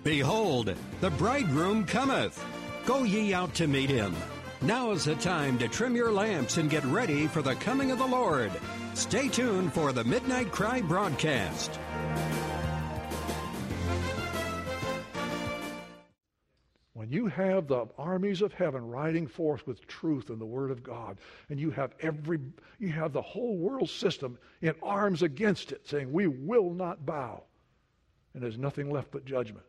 Behold, the bridegroom cometh. Go ye out to meet him. Now is the time to trim your lamps and get ready for the coming of the Lord. Stay tuned for the Midnight Cry broadcast. When you have the armies of heaven riding forth with truth and the Word of God, and you have the whole world system in arms against it, saying, we will not bow, and there's nothing left but judgment.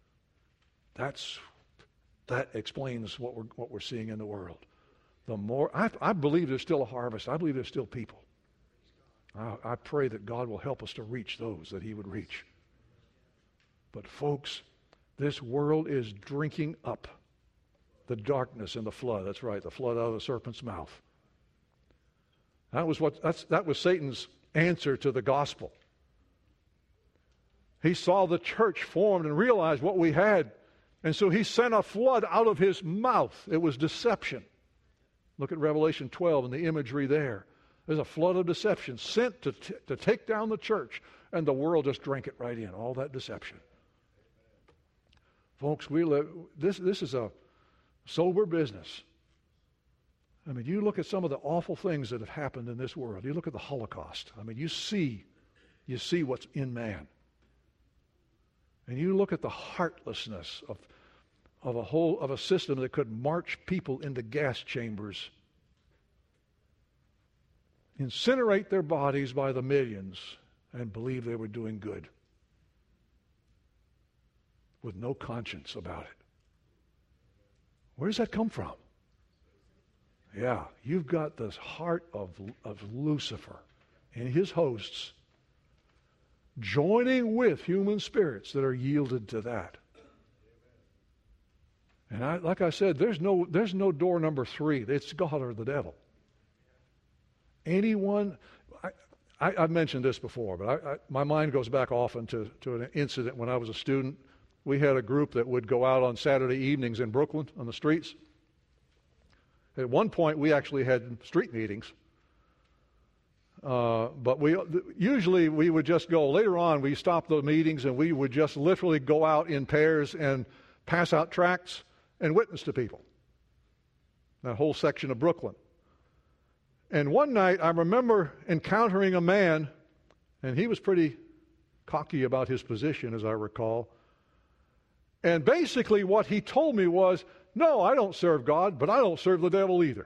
That explains what we're seeing in the world. The more I believe there's still a harvest. I believe there's still people. I pray that God will help us to reach those that He would reach. But folks, this world is drinking up the darkness and the flood. That's right, the flood out of the serpent's mouth. That was Satan's answer to the gospel. He saw the church formed and realized what we had. And so he sent a flood out of his mouth. It was deception. Look at Revelation 12 and the imagery there. There's a flood of deception sent to take down the church, and the world just drank it right in, all that deception. Folks, this is a sober business. I mean, you look at some of the awful things that have happened in this world. You look at the Holocaust. I mean, you see what's in man. And you look at the heartlessness of a system that could march people into gas chambers, incinerate their bodies by the millions, and believe they were doing good, with no conscience about it. Where does that come from? Yeah, you've got this heart of Lucifer and his hosts joining with human spirits that are yielded to that. And like I said, there's no door number 3. It's God or the devil. Anyone, I've mentioned this before, but my mind goes back often to an incident when I was a student. We had a group that would go out on Saturday evenings in Brooklyn on the streets. At one point, we actually had street meetings. But usually we would just go. Later on, we stopped the meetings and we would just literally go out in pairs and pass out tracts and witness to people. That whole section of Brooklyn. And one night, I remember encountering a man, and he was pretty cocky about his position, as I recall. And basically what he told me was, no, I don't serve God, but I don't serve the devil either.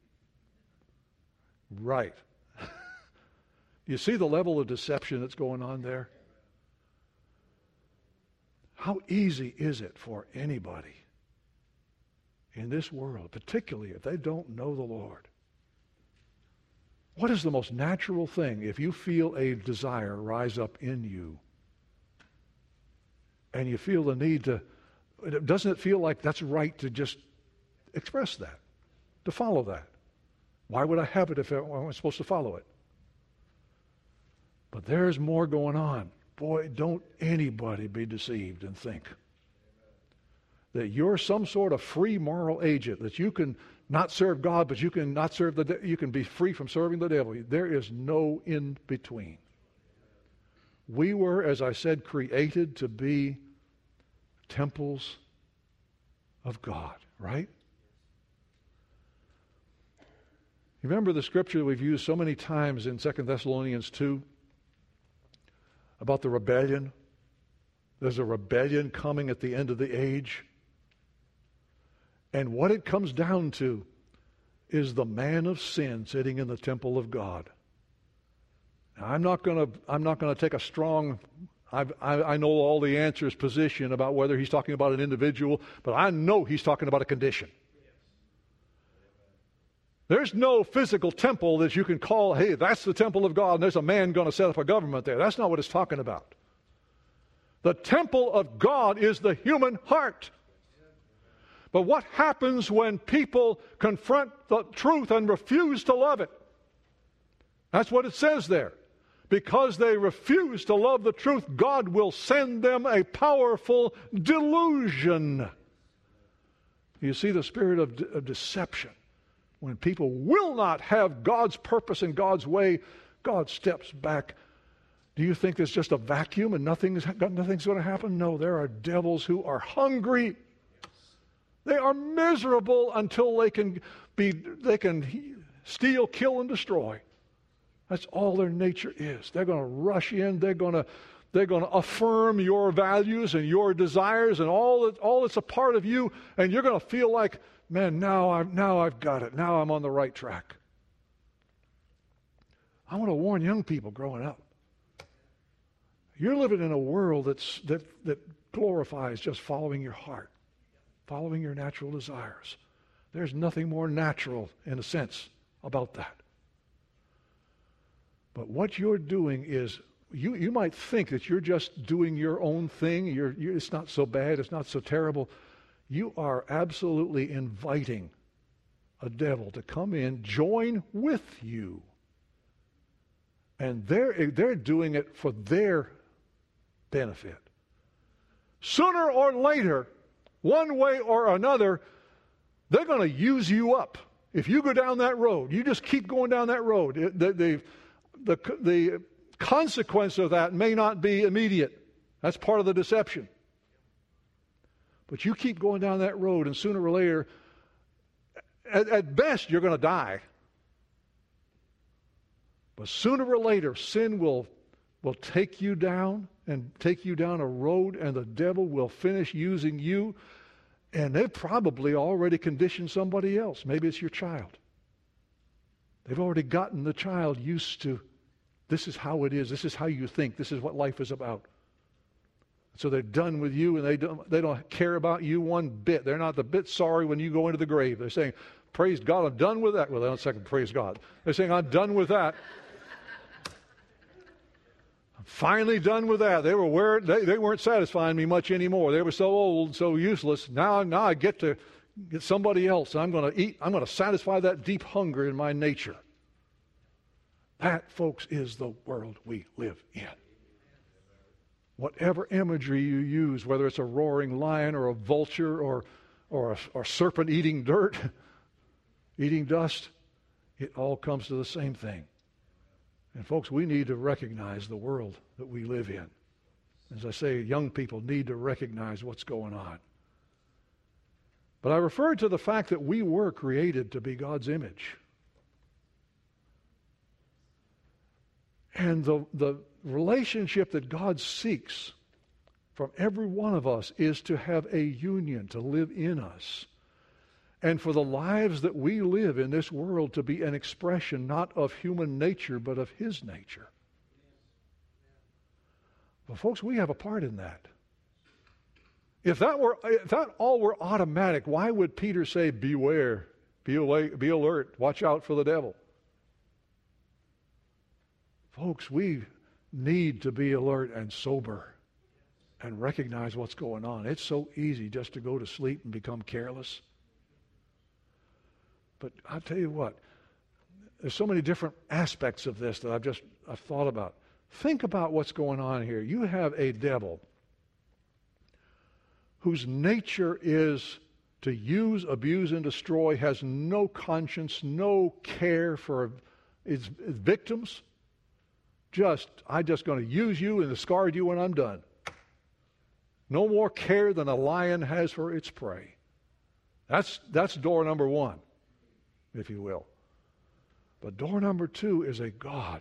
Right. You see the level of deception that's going on there? How easy is it for anybody in this world, particularly if they don't know the Lord? What is the most natural thing if you feel a desire rise up in you and you feel the need to, doesn't it feel like that's right to just express that, to follow that? Why would I have it if I'm supposed to follow it? But there's more going on. Boy, don't anybody be deceived and think that you're some sort of free moral agent, that you can not serve God, but you can not serve you can be free from serving the devil. There is no in between. We were, as I said, created to be temples of God, right? You remember the scripture that we've used so many times in 2 Thessalonians 2 about the rebellion? There's a rebellion coming at the end of the age. And what it comes down to is the man of sin sitting in the temple of God. Now, I'm not going to take a strong, I know all the answers position about whether he's talking about an individual, but I know he's talking about a condition. There's no physical temple that you can call, hey, that's the temple of God, and there's a man going to set up a government there. That's not what it's talking about. The temple of God is the human heart. But what happens when people confront the truth and refuse to love it? That's what it says there. Because they refuse to love the truth, God will send them a powerful delusion. You see the spirit of deception. When people will not have God's purpose and God's way, God steps back Do you think there's just a vacuum and nothing's going to happen? No, there are devils who are hungry. They are miserable until they can steal, kill, and destroy. That's all their nature is. They're going to rush in. They're going to affirm your values and your desires and all that's a part of you, and you're going to feel like, man, now I've got it. Now I'm on the right track. I want to warn young people growing up. You're living in a world that glorifies just following your heart, following your natural desires. There's nothing more natural, in a sense, about that. But what you're doing is, you might think that you're just doing your own thing. It's not so bad. It's not so terrible. You are absolutely inviting a devil to come in, join with you. And they're doing it for their benefit. Sooner or later, one way or another, they're going to use you up. If you go down that road, you just keep going down that road. The consequence of that may not be immediate. That's part of the deception. But you keep going down that road, and sooner or later, at best, you're going to die. But sooner or later, sin will take you down and take you down a road, and the devil will finish using you. And they've probably already conditioned somebody else. Maybe it's your child. They've already gotten the child used to, this is how it is. This is how you think. This is what life is about. So they're done with you, and they don't care about you one bit. They're not the bit sorry when you go into the grave. They're saying, praise God, I'm done with that. Well, they don't say praise God. They're saying, I'm done with that. I'm finally done with that. They weren't satisfying me much anymore. They were so old, so useless. Now I get to get somebody else. I'm going to satisfy that deep hunger in my nature. That, folks, is the world we live in. Whatever imagery you use, whether it's a roaring lion or a vulture or a serpent eating dirt, eating dust, it all comes to the same thing. And folks, we need to recognize the world that we live in. As I say, young people need to recognize what's going on. But I referred to the fact that we were created to be God's image. And the relationship that God seeks from every one of us is to have a union, to live in us. And for the lives that we live in this world to be an expression not of human nature, but of His nature. Well, folks, we have a part in that. If that all were automatic, why would Peter say, beware, be alert, watch out for the devil? Folks, we need to be alert and sober and recognize what's going on. It's so easy just to go to sleep and become careless. But I'll tell you what, there's so many different aspects of this that I've thought about. Think about what's going on here. You have a devil whose nature is to use, abuse, and destroy, has no conscience, no care for its victims. I'm just going to use you and discard you when I'm done. No more care than a lion has for its prey. That's door number one, if you will. But door number two is a God.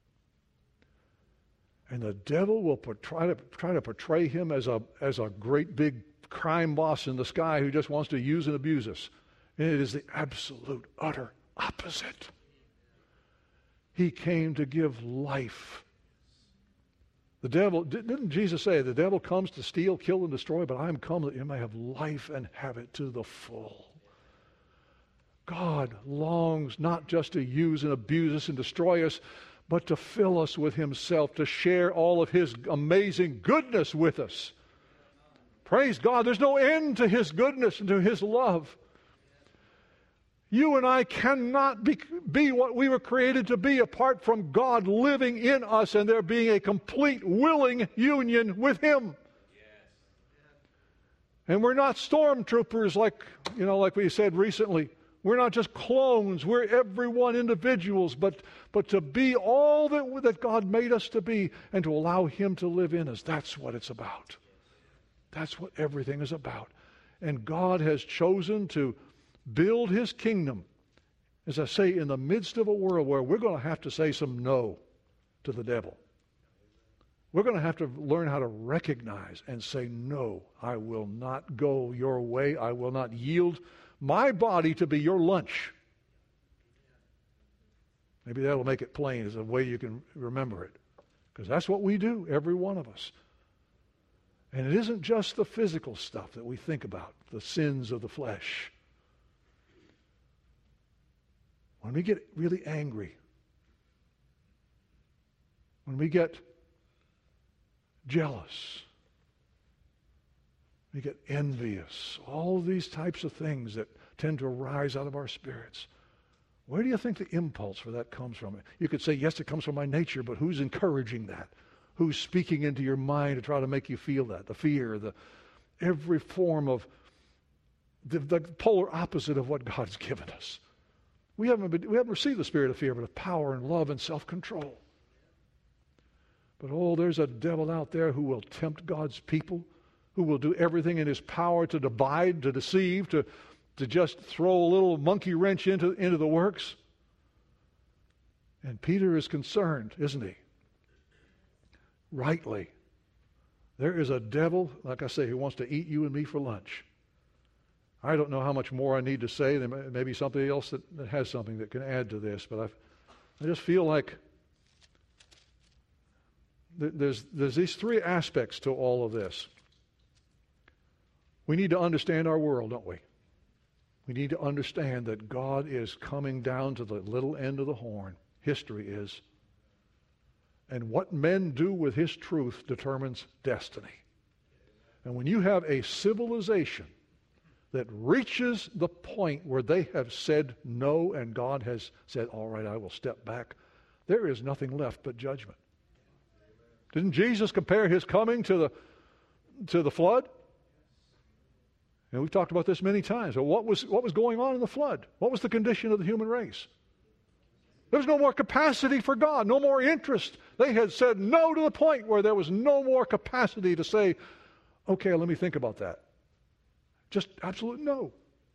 And the devil will try to portray him as a great big crime boss in the sky who just wants to use and abuse us. And it is the absolute, utter opposite. He came to give life. The devil, didn't Jesus say, the devil comes to steal, kill, and destroy, but I am come that you may have life and have it to the full. God longs not just to use and abuse us and destroy us, but to fill us with Himself, to share all of His amazing goodness with us. Praise God, there's no end to His goodness and to His love. You and I cannot be what we were created to be apart from God living in us and there being a complete willing union with Him. And we're not stormtroopers like we said recently. We're not just clones. We're everyone individuals, but to be all that God made us to be and to allow Him to live in us. That's what it's about. That's what everything is about. And God has chosen to build His kingdom, as I say, in the midst of a world where we're going to have to say some no to the devil. We're going to have to learn how to recognize and say, no, I will not go your way. I will not yield my body to be your lunch. Maybe that'll make it plain as a way you can remember it. Because that's what we do, every one of us. And it isn't just the physical stuff that we think about, the sins of the flesh. When we get really angry, when we get jealous, we get envious, all of these types of things that tend to arise out of our spirits. Where do you think the impulse for that comes from? You could say, yes, it comes from my nature, but who's encouraging that? Who's speaking into your mind to try to make you feel that? The fear, every form of the polar opposite of what God's given us. We haven't received the spirit of fear, but of power and love and self-control. But there's a devil out there who will tempt God's people, who will do everything in his power to divide, to deceive, to just throw a little monkey wrench into the works. And Peter is concerned, isn't he? Rightly. There is a devil, like I say, who wants to eat you and me for lunch. I don't know how much more I need to say. There may be somebody else that has something that can add to this, but I just feel like there's these three aspects to all of this. We need to understand our world, don't we? We need to understand that God is coming down to the little end of the horn. History is. And what men do with His truth determines destiny. And when you have a civilization that reaches the point where they have said no and God has said, all right, I will step back, there is nothing left but judgment. Didn't Jesus compare His coming to the flood? And we've talked about this many times. Well, what was going on in the flood? What was the condition of the human race? There was no more capacity for God, no more interest. They had said no to the point where there was no more capacity to say, okay, let me think about that. Just absolute no.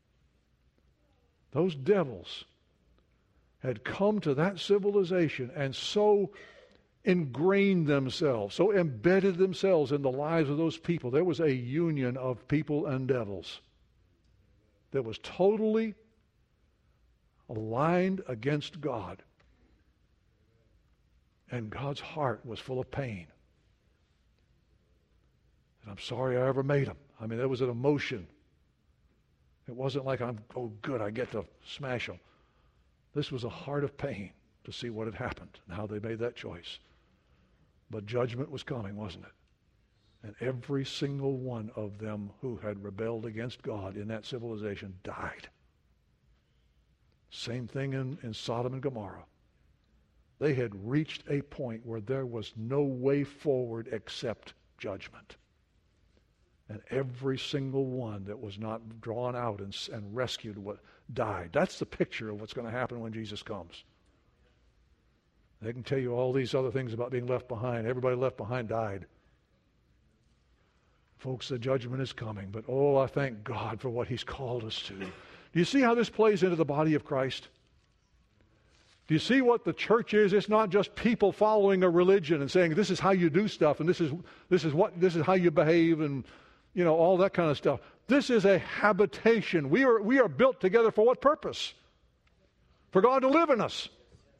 Those devils had come to that civilization and so ingrained themselves, so embedded themselves in the lives of those people. There was a union of people and devils that was totally aligned against God. And God's heart was full of pain. And I'm sorry I ever made them. I mean, there was an emotion. It wasn't like good, I get to smash them. This was a heart of pain to see what had happened and how they made that choice. But judgment was coming, wasn't it? And every single one of them who had rebelled against God in that civilization died. Same thing in Sodom and Gomorrah. They had reached a point where there was no way forward except judgment. And every single one that was not drawn out and rescued died. That's the picture of what's going to happen when Jesus comes. They can tell you all these other things about being left behind. Everybody left behind died. Folks, the judgment is coming, but I thank God for what He's called us to. Do you see how this plays into the body of Christ? Do you see what the church is? It's not just people following a religion and saying this is how you do stuff and this is how you behave and all that kind of stuff. This is a habitation. We are built together for what purpose? For God to live in us.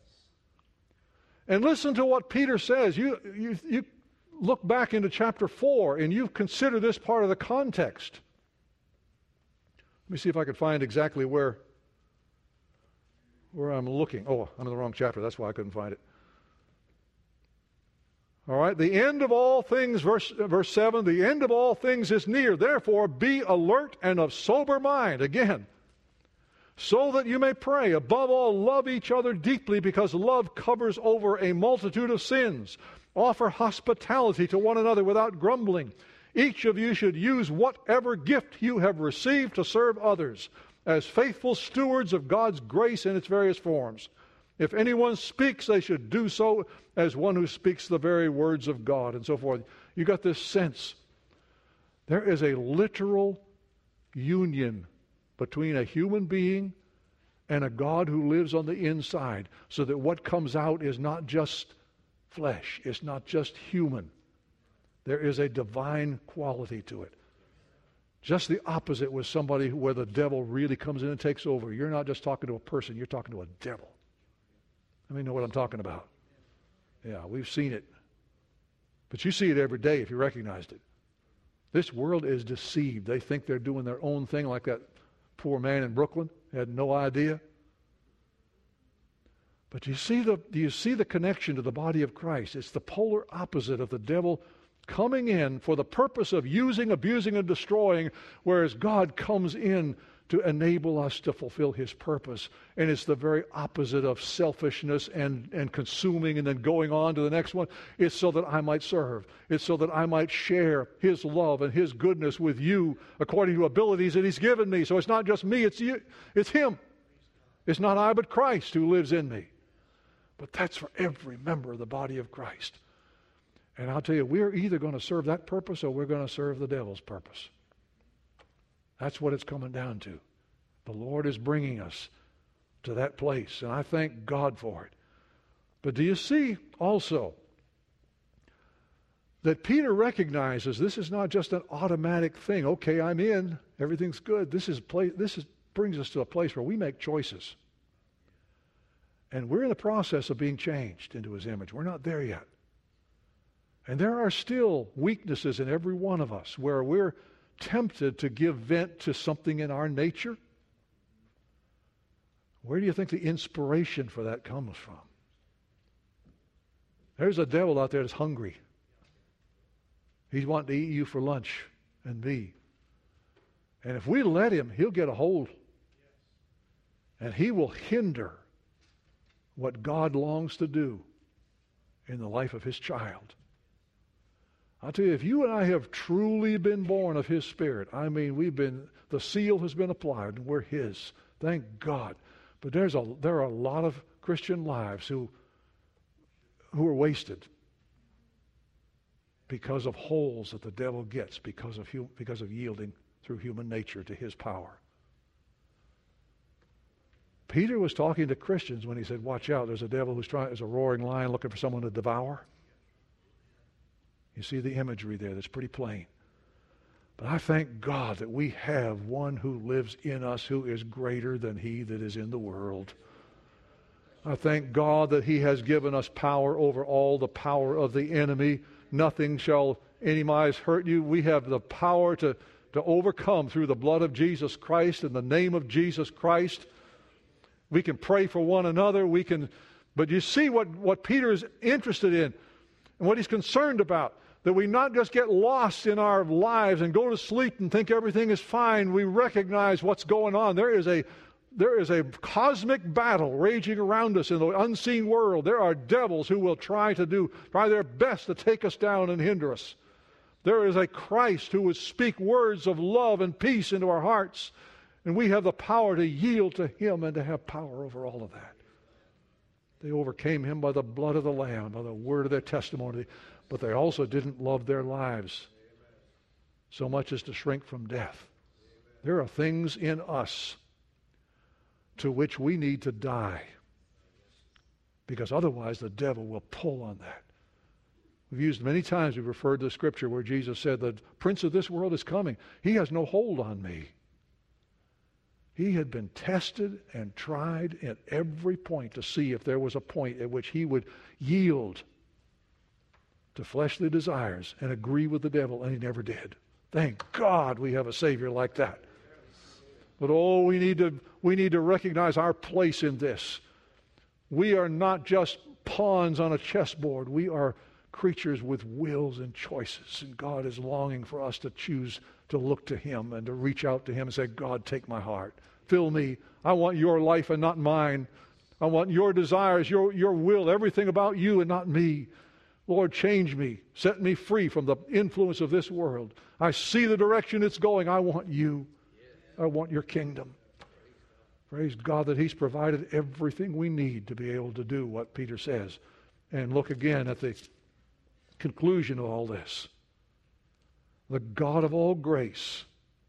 And listen to what Peter says. You look back into chapter 4 and you consider this part of the context. Let me see if I can find exactly where I'm looking. I'm in the wrong chapter. That's why I couldn't find it. All right, the end of all things, verse 7, the end of all things is near. Therefore, be alert and of sober mind. Again, so that you may pray. Above all, love each other deeply, because love covers over a multitude of sins. Offer hospitality to one another without grumbling. Each of you should use whatever gift you have received to serve others as faithful stewards of God's grace in its various forms. If anyone speaks, they should do so as one who speaks the very words of God, and so forth. You got this sense. There is a literal union between a human being and a God who lives on the inside, so that what comes out is not just flesh, it's not just human. There is a divine quality to it. Just the opposite with somebody where the devil really comes in and takes over. You're not just talking to a person, you're talking to a devil. Let me know what I'm talking about. Yeah, we've seen it. But you see it every day if you recognized it. This world is deceived. They think they're doing their own thing, like that poor man in Brooklyn had no idea. But do you see the connection to the body of Christ? It's the polar opposite of the devil coming in for the purpose of using, abusing, and destroying, whereas God comes in to enable us to fulfill His purpose. And it's the very opposite of selfishness and consuming and then going on to the next one. It's so that I might serve. It's so that I might share His love and His goodness with you according to abilities that He's given me. So it's not just me, it's you, it's Him. It's not I, but Christ who lives in me. But that's for every member of the body of Christ. And I'll tell you, we're either going to serve that purpose or we're going to serve the devil's purpose. That's what it's coming down to. The Lord is bringing us to that place, and I thank God for it. But do you see also that Peter recognizes this is not just an automatic thing. Okay, I'm in. Everything's good. This brings us to a place where we make choices. And we're in the process of being changed into His image. We're not there yet. And there are still weaknesses in every one of us where we're tempted to give vent to something in our nature. Where do you think the inspiration for that comes from? There's a devil out there that's hungry. He's wanting to eat you for lunch and me. And if we let him, he'll get a hold. And he will hinder what God longs to do in the life of His child. I'll tell you, if you and I have truly been born of His Spirit, I mean, the seal has been applied and we're His. Thank God. But there are a lot of Christian lives who are wasted because of holes that the devil gets because of yielding through human nature to his power. Peter was talking to Christians when he said, watch out, there's a devil there's a roaring lion looking for someone to devour. You see the imagery there that's pretty plain. But I thank God that we have one who lives in us who is greater than he that is in the world. I thank God that He has given us power over all the power of the enemy. Nothing shall anyways hurt you. We have the power to overcome through the blood of Jesus Christ, in the name of Jesus Christ. We can pray for one another. But you see what Peter is interested in and what he's concerned about. That we not just get lost in our lives and go to sleep and think everything is fine. We recognize what's going on. There is a cosmic battle raging around us in the unseen world. There are devils who will try their best to take us down and hinder us. There is a Christ who would speak words of love and peace into our hearts. And we have the power to yield to Him and to have power over all of that. They overcame Him by the blood of the Lamb, by the word of their testimony. But they also didn't love their lives so much as to shrink from death. There are things in us to which we need to die, because otherwise the devil will pull on that. We've used many times, we've referred to the scripture where Jesus said, the prince of this world is coming. He has no hold on me. He had been tested and tried at every point to see if there was a point at which he would yield to fleshly desires and agree with the devil, and he never did. Thank God we have a Savior like that. But we need to recognize our place in this. We are not just pawns on a chessboard. We are creatures with wills and choices, and God is longing for us to choose to look to Him and to reach out to Him and say, God, take my heart. Fill me. I want your life and not mine. I want your desires, your will, everything about you and not me. Lord, change me. Set me free from the influence of this world. I see the direction it's going. I want you. I want your kingdom. Praise God that He's provided everything we need to be able to do what Peter says. And look again at the conclusion of all this. The God of all grace.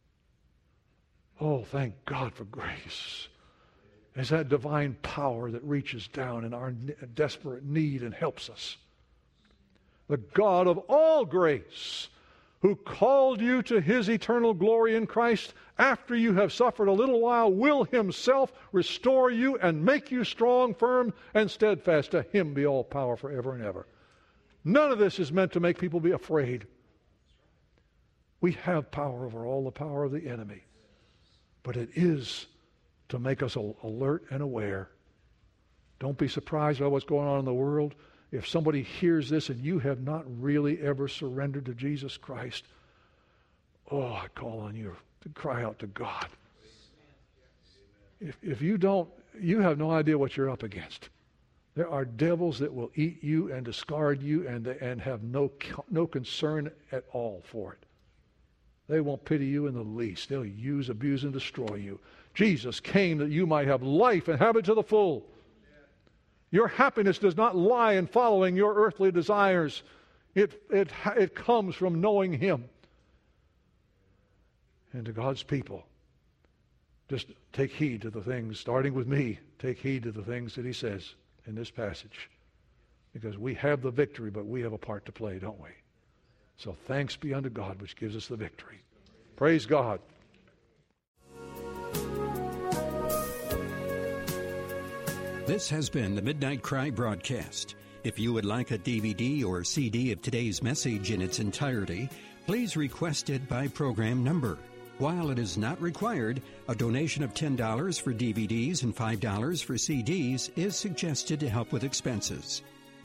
Oh, thank God for grace. Is that divine power that reaches down in our desperate need and helps us. The God of all grace, who called you to His eternal glory in Christ, after you have suffered a little while, will Himself restore you and make you strong, firm, and steadfast. To Him be all power forever and ever. None of this is meant to make people be afraid. We have power over all the power of the enemy. But it is to make us alert and aware. Don't be surprised by what's going on in the world. If somebody hears this and you have not really ever surrendered to Jesus Christ, oh, I call on you to cry out to God. If you don't, you have no idea what you're up against. There are devils that will eat you and discard you and have no concern at all for it. They won't pity you in the least. They'll use, abuse, and destroy you. Jesus came that you might have life and have it to the full. Your happiness does not lie in following your earthly desires. It comes from knowing Him. And to God's people, just take heed to the things, starting with me, take heed to the things that He says in this passage. Because we have the victory, but we have a part to play, don't we? So thanks be unto God, which gives us the victory. Praise God. This has been the Midnight Cry broadcast. If you would like a DVD or CD of today's message in its entirety, please request it by program number. While it is not required, a donation of $10 for DVDs and $5 for CDs is suggested to help with expenses.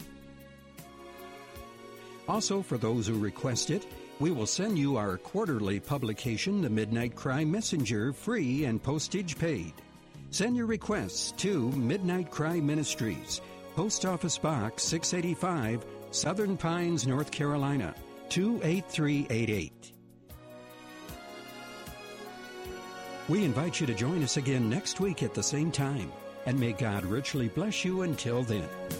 Also, for those who request it, we will send you our quarterly publication, The Midnight Cry Messenger, free and postage paid. Send your requests to Midnight Cry Ministries, Post Office Box 685, Southern Pines, North Carolina, 28388. We invite you to join us again next week at the same time, and may God richly bless you until then.